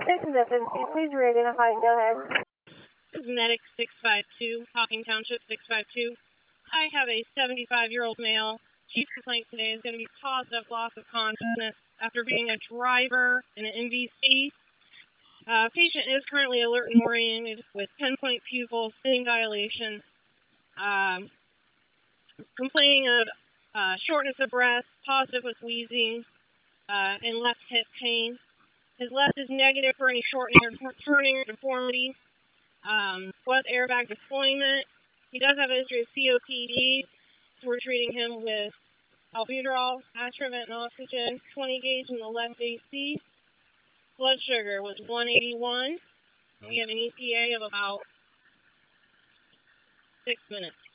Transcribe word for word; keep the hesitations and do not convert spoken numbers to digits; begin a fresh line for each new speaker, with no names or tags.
This is F M C. Please re-identify and go ahead.
This is Medic six five two, Hocking Township six five two. I have a seventy-five-year-old male. Chief complaint today is going to be positive loss of consciousness after being a driver in an M V C. Uh, patient is currently alert and oriented with ten-point pupil, sitting dilation, um, complaining of uh, shortness of breath, positive with wheezing, uh, and left hip pain. His left is negative for any shortening or turning or deformity. Um, was airbag deployment. He does have a history of C O P D, so we're treating him with albuterol, Atrovent, and oxygen, twenty gauge in the left A C. Blood sugar was one eighty-one. We have an E P A of about six minutes.